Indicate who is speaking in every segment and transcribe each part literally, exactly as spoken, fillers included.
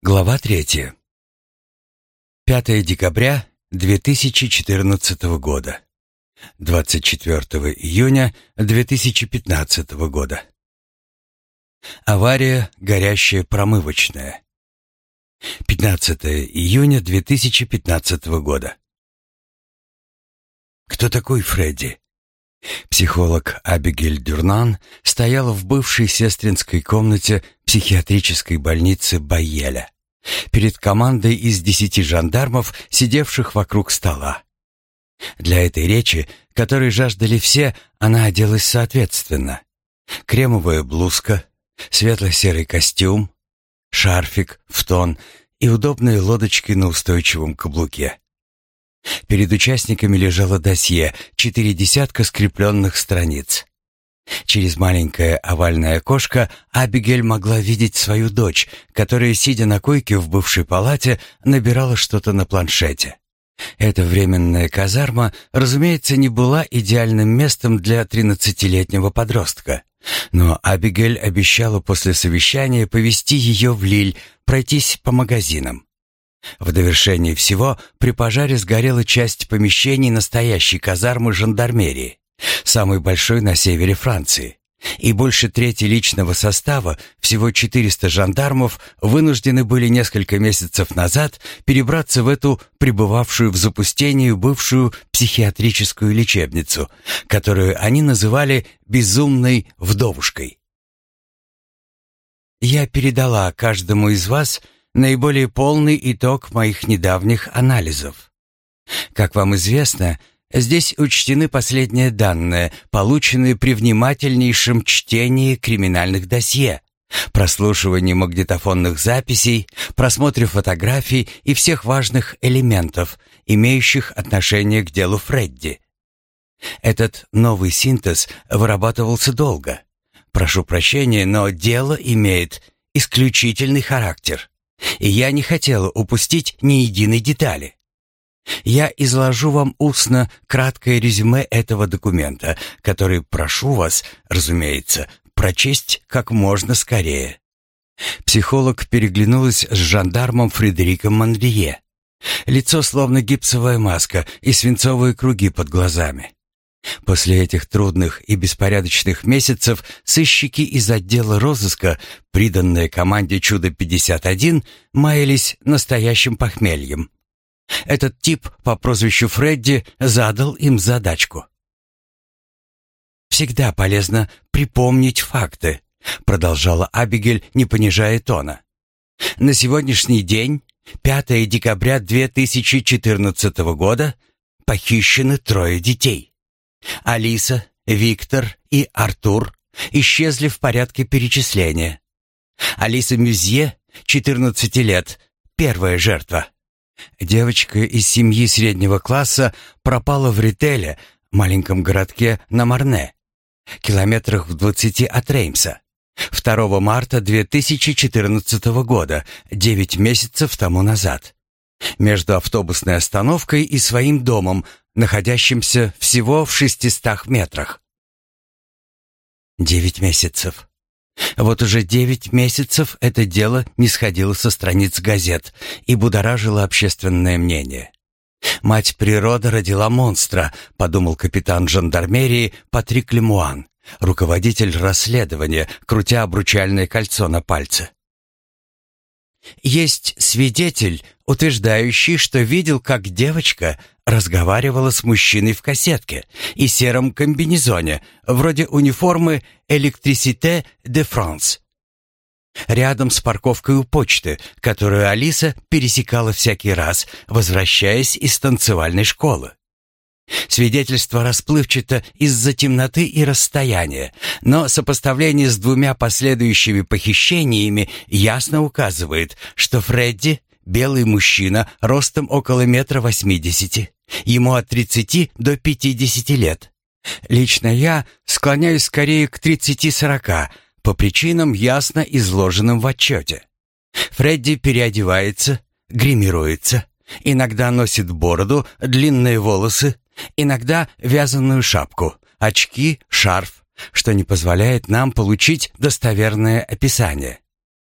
Speaker 1: Глава третья. пятое декабря две тысячи четырнадцатого года. двадцать четвёртого июня две тысячи пятнадцатого года. Авария, горящая промывочная. пятнадцатое июня две тысячи пятнадцатого года. Кто такой Фредди? Психолог Абигель Дюрнан стояла в бывшей сестринской комнате психиатрической больницы Байеля перед командой из десяти жандармов, сидевших вокруг стола. Для этой речи, которой жаждали все, она оделась соответственно. Кремовая блузка, светло-серый костюм, шарфик в тон и удобные лодочки на устойчивом каблуке. Перед участниками лежало досье, четыре десятка скрепленных страниц. Через маленькое овальное окошко Абигель могла видеть свою дочь, которая, сидя на койке в бывшей палате, набирала что-то на планшете. Эта временная казарма, разумеется, не была идеальным местом для тринадцатилетнего подростка. Но Абигель обещала после совещания повести ее в Лиль, пройтись по магазинам. В довершение всего при пожаре сгорела часть помещений настоящей казармы жандармерии, самой большой на севере Франции, и больше трети личного состава, всего четыреста жандармов, вынуждены были несколько месяцев назад перебраться в эту пребывавшую в запустении бывшую психиатрическую лечебницу, которую они называли «безумной вдовушкой». «Я передала каждому из вас наиболее полный итог моих недавних анализов. Как вам известно, здесь учтены последние данные, полученные при внимательнейшем чтении криминальных досье, прослушивании магнитофонных записей, просмотре фотографий и всех важных элементов, имеющих отношение к делу Фредди. Этот новый синтез вырабатывался долго. Прошу прощения, но дело имеет исключительный характер, и я не хотела упустить ни единой детали. Я изложу вам устно краткое резюме этого документа, который прошу вас, разумеется, прочесть как можно скорее». Психолог переглянулась с жандармом Фредериком Мандрие. Лицо словно гипсовая маска и свинцовые круги под глазами. После этих трудных и беспорядочных месяцев сыщики из отдела розыска, приданные команде «Чудо-пятьдесят один», маялись настоящим похмельем. Этот тип по прозвищу Фредди задал им задачку. «Всегда полезно припомнить факты», — продолжала Абигель, не понижая тона. «На сегодняшний день, пятое декабря две тысячи четырнадцатого года, похищены трое детей. Алиса, Виктор и Артур исчезли в порядке перечисления. Алиса Мюзье, четырнадцати лет, первая жертва. Девочка из семьи среднего класса пропала в Рителе, маленьком городке на Марне, километрах в двадцати от Реймса, второго марта две тысячи четырнадцатого года, девять месяцев тому назад, между автобусной остановкой и своим домом, находящимся всего в шестистах метрах. Девять месяцев. Вот уже девять месяцев это дело не сходило со страниц газет и будоражило общественное мнение. «Мать природа родила монстра», — подумал капитан жандармерии Патрик Лемуан, руководитель расследования, крутя обручальное кольцо на пальце. Есть свидетель, утверждающий, что видел, как девочка разговаривала с мужчиной в касетке и сером комбинезоне, вроде униформы «Électricité de France», рядом с парковкой у почты, которую Алиса пересекала всякий раз, возвращаясь из танцевальной школы. Свидетельство расплывчато из-за темноты и расстояния, но сопоставление с двумя последующими похищениями ясно указывает, что Фредди — белый мужчина ростом около метра восьмидесяти, ему от тридцати до пятидесяти лет. Лично я склоняюсь скорее к тридцати-сорока, по причинам, ясно изложенным в отчете. Фредди переодевается, гримируется, иногда носит бороду, длинные волосы, иногда вязаную шапку, очки, шарф, что не позволяет нам получить достоверное описание.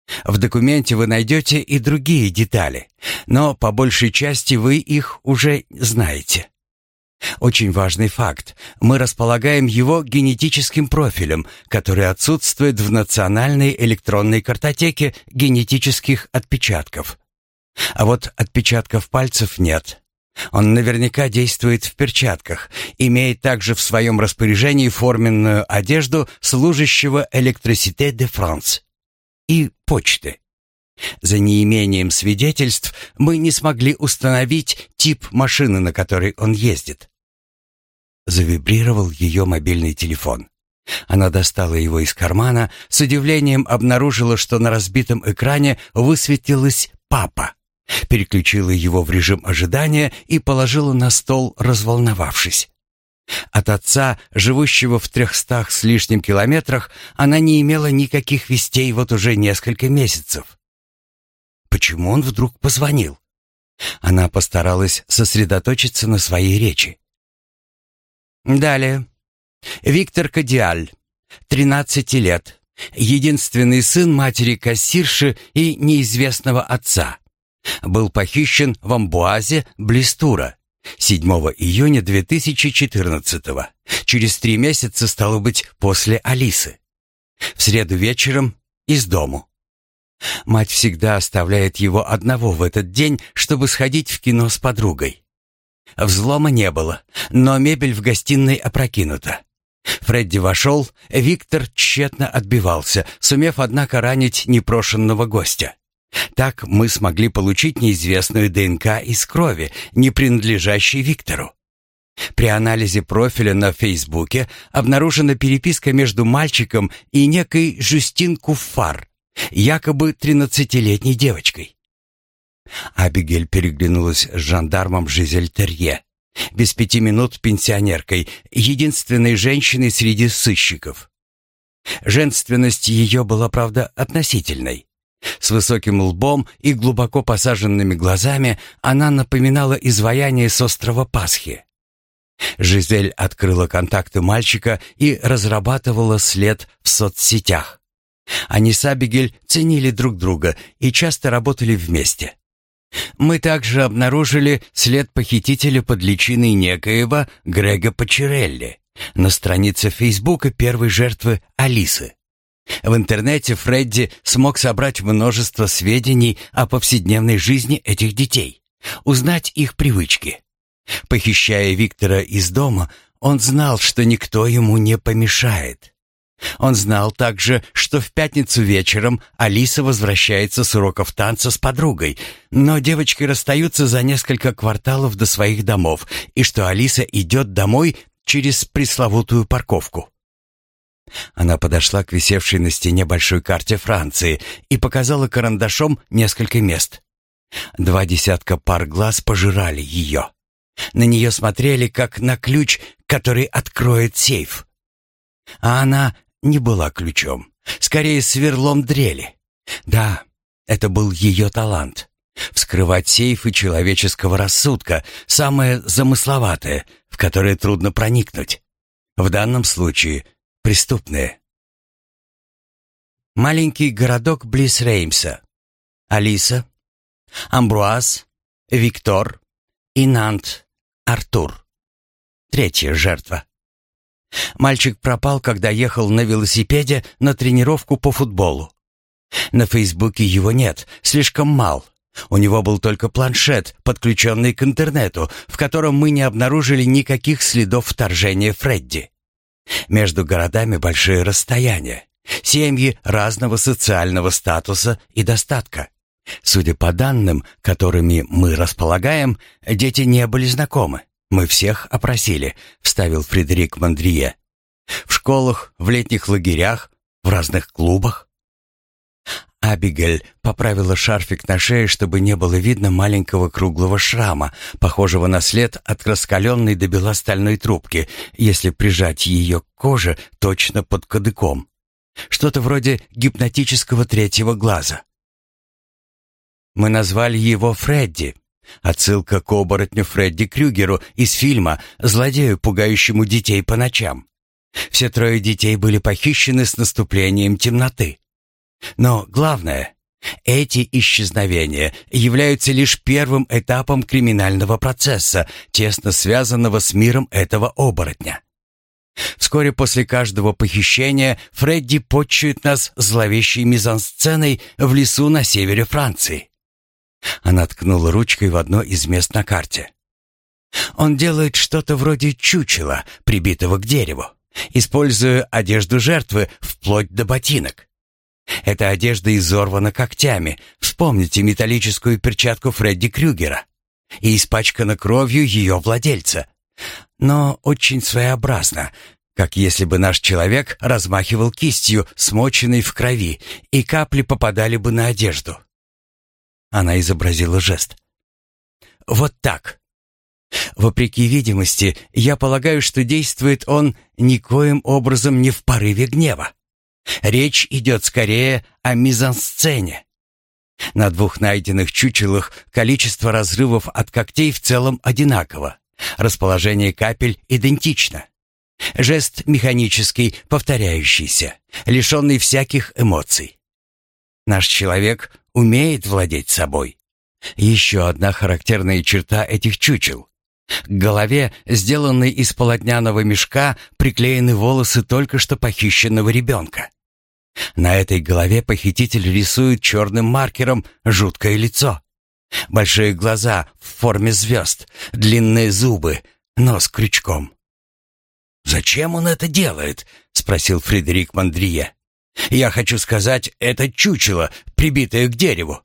Speaker 1: В документе вы найдете и другие детали, но по большей части вы их уже знаете. Очень важный факт. Мы располагаем его генетическим профилем, который отсутствует в национальной электронной картотеке генетических отпечатков. А вот отпечатков пальцев нет. Он наверняка действует в перчатках, имеет также в своем распоряжении форменную одежду служащего Électricité de France и почты. За неимением свидетельств мы не смогли установить тип машины, на которой он ездит. Завибрировал ее мобильный телефон. Она достала его из кармана, с удивлением обнаружила, что на разбитом экране высветилось «Папа». Переключила его в режим ожидания и положила на стол, разволновавшись. От отца, живущего в трехстах с лишним километрах, она не имела никаких вестей вот уже несколько месяцев. Почему он вдруг позвонил? Она постаралась сосредоточиться на своей речи. Далее. Виктор Кадиаль, тринадцати лет, единственный сын матери-кассирши и неизвестного отца. Был похищен в Амбуазе, близ Тура, седьмого июня две тысячи четырнадцатого, через три месяца, стало быть, после Алисы. В среду вечером из дому. Мать всегда оставляет его одного в этот день, чтобы сходить в кино с подругой. Взлома не было, но мебель в гостиной опрокинута. Фредди вошел, Виктор тщетно отбивался, сумев, однако, ранить непрошенного гостя. Так мы смогли получить неизвестную ДНК из крови, не принадлежащей Виктору. При анализе профиля на Фейсбуке обнаружена переписка между мальчиком и некой Жюстин Куффар, якобы тринадцатилетней девочкой. Абигель переглянулась с жандармом Жизель Терье, без пяти минут пенсионеркой, единственной женщиной среди сыщиков. Женственность ее была, правда, относительной. С высоким лбом и глубоко посаженными глазами она напоминала изваяние с острова Пасхи. Жизель открыла контакты мальчика и разрабатывала след в соцсетях. Они с Абигель ценили друг друга и часто работали вместе. Мы также обнаружили след похитителя под личиной некоего Грега Пачерелли на странице Фейсбука первой жертвы Алисы. В интернете Фредди смог собрать множество сведений о повседневной жизни этих детей, узнать их привычки. Похищая Виктора из дома, он знал, что никто ему не помешает. Он знал также, что в пятницу вечером Алиса возвращается с уроков танца с подругой, но девочки расстаются за несколько кварталов до своих домов, и что Алиса идет домой через пресловутую парковку. Она подошла к висевшей на стене большой карте Франции и показала карандашом несколько мест. Два десятка пар глаз пожирали ее. На нее смотрели, как на ключ, который откроет сейф. А она не была ключом, скорее сверлом дрели. Да, это был ее талант. Вскрывать сейфы человеческого рассудка, самое замысловатое, в которое трудно проникнуть. В данном случае преступные. Маленький городок близ Реймса. Алиса, Амбруаз, Виктор и Нант, Артур. Третья жертва. Мальчик пропал, когда ехал на велосипеде на тренировку по футболу. На Фейсбуке его нет, слишком мал. У него был только планшет, подключенный к интернету, в котором мы не обнаружили никаких следов вторжения Фредди. Между городами большие расстояния, семьи разного социального статуса и достатка. Судя по данным, которыми мы располагаем, дети не были знакомы. Мы всех опросили, вставил Фредерик Мандрие. В школах, в летних лагерях, в разных клубах. Абигель поправила шарфик на шее, чтобы не было видно маленького круглого шрама, похожего на след от раскаленной до бела стальной трубки, если прижать ее к коже точно под кадыком. Что-то вроде гипнотического третьего глаза. Мы назвали его Фредди. Отсылка к оборотню Фредди Крюгеру из фильма «Злодею, пугающему детей по ночам». Все трое детей были похищены с наступлением темноты. Но главное, Эти исчезновения являются лишь первым этапом криминального процесса, тесно связанного с миром этого оборотня. Вскоре после каждого похищения Фредди почует нас зловещей мизансценой в лесу на севере Франции. Она ткнула ручкой в одно из мест на карте. Он делает что-то вроде чучела, прибитого к дереву, используя одежду жертвы вплоть до ботинок. Эта одежда изорвана когтями, вспомните металлическую перчатку Фредди Крюгера, и испачкана кровью ее владельца, но очень своеобразно, как если бы наш человек размахивал кистью, смоченной в крови, и капли попадали бы на одежду. Она изобразила жест. Вот так. Вопреки видимости, я полагаю, что действует он никоим образом не в порыве гнева. Речь идет скорее о мизансцене. На двух найденных чучелах количество разрывов от когтей в целом одинаково. Расположение капель идентично. Жест механический, повторяющийся, лишенный всяких эмоций. Наш человек умеет владеть собой. Еще одна характерная черта этих чучел. К голове, сделанной из полотняного мешка, приклеены волосы только что похищенного ребенка. На этой голове похититель рисует черным маркером жуткое лицо. Большие глаза в форме звезд, длинные зубы, нос крючком. «Зачем он это делает?» — спросил Фредерик Мандрие. «Я хочу сказать, это чучело, прибитое к дереву».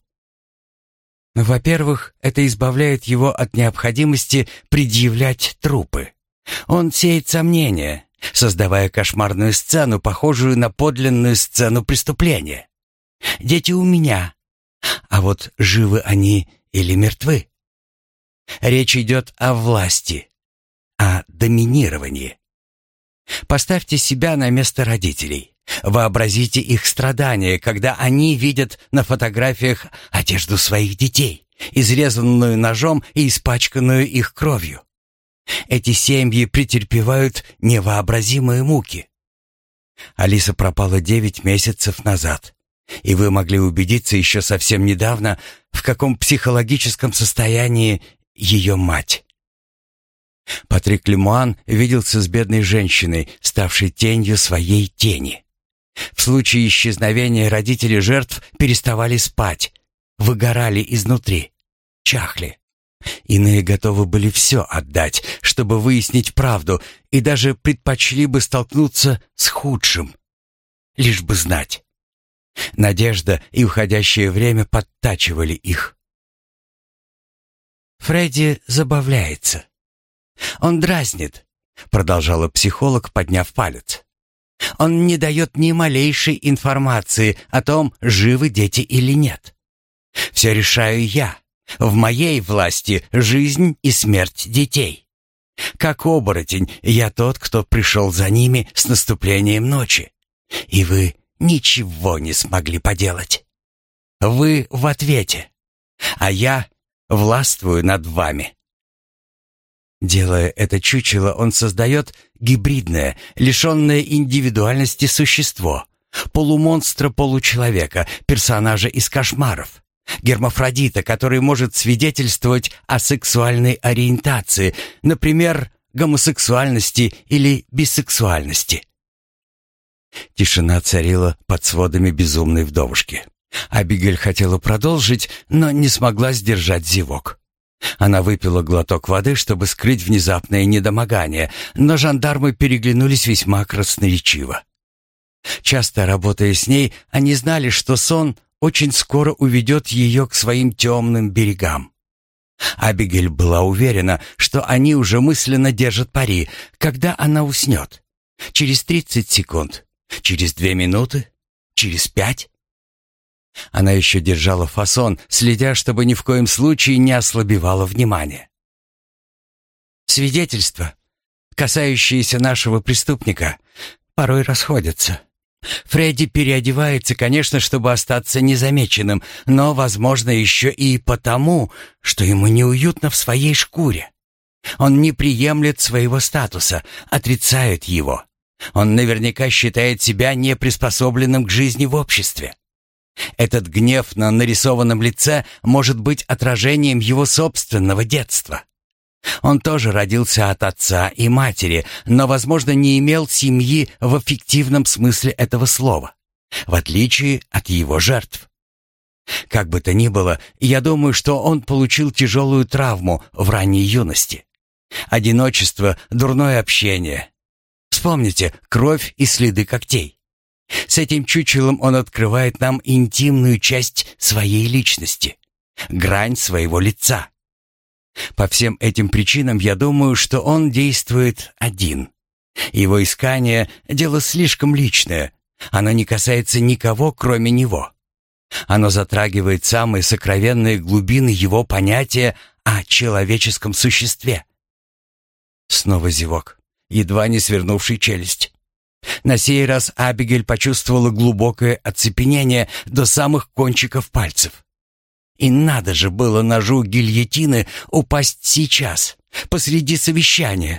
Speaker 1: Во-первых, это избавляет его от необходимости предъявлять трупы. Он сеет сомнения, создавая кошмарную сцену, похожую на подлинную сцену преступления. Дети у меня, а вот живы они или мертвы? Речь идет о власти, о доминировании. Поставьте себя на место родителей. Вообразите их страдания, когда они видят на фотографиях одежду своих детей, изрезанную ножом и испачканную их кровью. Эти семьи претерпевают невообразимые муки. Алиса пропала девять месяцев назад, и вы могли убедиться еще совсем недавно, в каком психологическом состоянии ее мать. Патрик Лемуан виделся с бедной женщиной, ставшей тенью своей тени. В случае исчезновения родители жертв переставали спать, выгорали изнутри, чахли. Иные готовы были все отдать, чтобы выяснить правду, и даже предпочли бы столкнуться с худшим, лишь бы знать. Надежда и уходящее время подтачивали их. Фредди забавляется. Он дразнит, продолжала психолог, подняв палец. Он не дает ни малейшей информации о том, живы дети или нет. Все решаю я. В моей власти жизнь и смерть детей. Как оборотень, я тот, кто пришел за ними с наступлением ночи. И вы ничего не смогли поделать. Вы в ответе, а я властвую над вами. Делая это чучело, он создает гибридное, лишенное индивидуальности существо, полумонстра-получеловека, персонажа из кошмаров, гермафродита, который может свидетельствовать о сексуальной ориентации, например, гомосексуальности или бисексуальности. Тишина царила под сводами безумной вдовушки. Абигель хотела продолжить, но не смогла сдержать зевок. Она выпила глоток воды, чтобы скрыть внезапное недомогание, но жандармы переглянулись весьма красноречиво. Часто работая с ней, они знали, что сон очень скоро уведет ее к своим темным берегам. Абигель была уверена, что они уже мысленно держат пари, когда она уснет. Через тридцать секунд, через две минуты, через пять. Она еще держала фасон, следя, чтобы ни в коем случае не ослабевало внимание. Свидетельства, касающиеся нашего преступника, порой расходятся. Фредди переодевается, конечно, чтобы остаться незамеченным, но, возможно, еще и потому, что ему неуютно в своей шкуре. Он не приемлет своего статуса, отрицает его. Он наверняка считает себя неприспособленным к жизни в обществе. Этот гнев на нарисованном лице может быть отражением его собственного детства. Он тоже родился от отца и матери, но, возможно, не имел семьи в аффективном смысле этого слова, в отличие от его жертв. Как бы то ни было, я думаю, что он получил тяжелую травму в ранней юности. Одиночество, дурное общение. Вспомните кровь и следы когтей. С этим чучелом он открывает нам интимную часть своей личности, грань своего лица. По всем этим причинам я думаю, что он действует один. Его искание — дело слишком личное. Оно не касается никого, кроме него. Оно затрагивает самые сокровенные глубины его понятия о человеческом существе. Снова зевок, едва не свернувший челюсть. На сей раз Абигейль почувствовала глубокое оцепенение до самых кончиков пальцев. И надо же было ножу гильотины упасть сейчас, посреди совещания.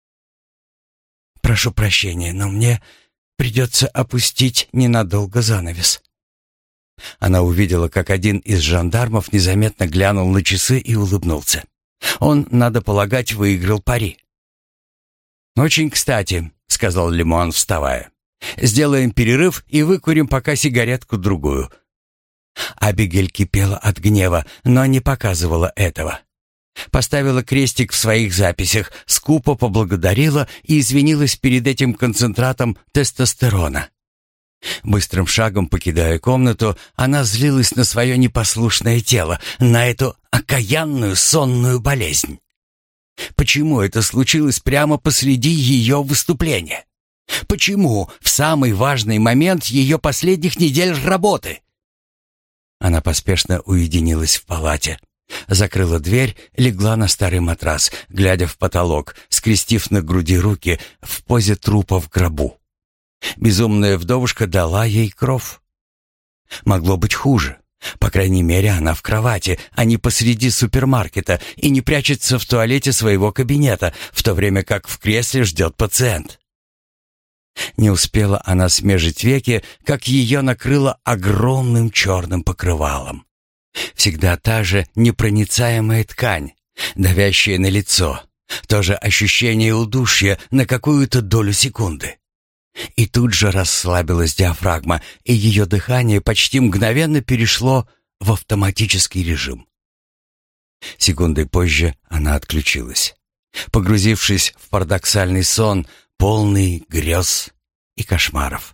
Speaker 1: «Прошу прощения, но мне придется опустить ненадолго занавес». Она увидела, как один из жандармов незаметно глянул на часы и улыбнулся. Он, надо полагать, выиграл пари. «Очень кстати», — сказал Лимон, вставая. «Сделаем перерыв и выкурим пока сигаретку-другую». Абигейль кипела от гнева, но не показывала этого. Поставила крестик в своих записях, скупо поблагодарила и извинилась перед этим концентратом тестостерона. Быстрым шагом покидая комнату, она злилась на свое непослушное тело, на эту окаянную сонную болезнь. Почему это случилось прямо посреди ее выступления? Почему в самый важный момент ее последних недель работы? Она поспешно уединилась в палате, закрыла дверь, легла на старый матрас, глядя в потолок, скрестив на груди руки в позе трупа в гробу. Безумная вдовушка дала ей кров. Могло быть хуже. По крайней мере, она в кровати, а не посреди супермаркета и не прячется в туалете своего кабинета, в то время как в кресле ждет пациент. Не успела она смежить веки, как ее накрыло огромным черным покрывалом. Всегда та же непроницаемая ткань, давящая на лицо, то же ощущение удушья на какую-то долю секунды. И тут же расслабилась диафрагма, и ее дыхание почти мгновенно перешло в автоматический режим. Секундой позже она отключилась, погрузившись в парадоксальный сон, полный грез и кошмаров.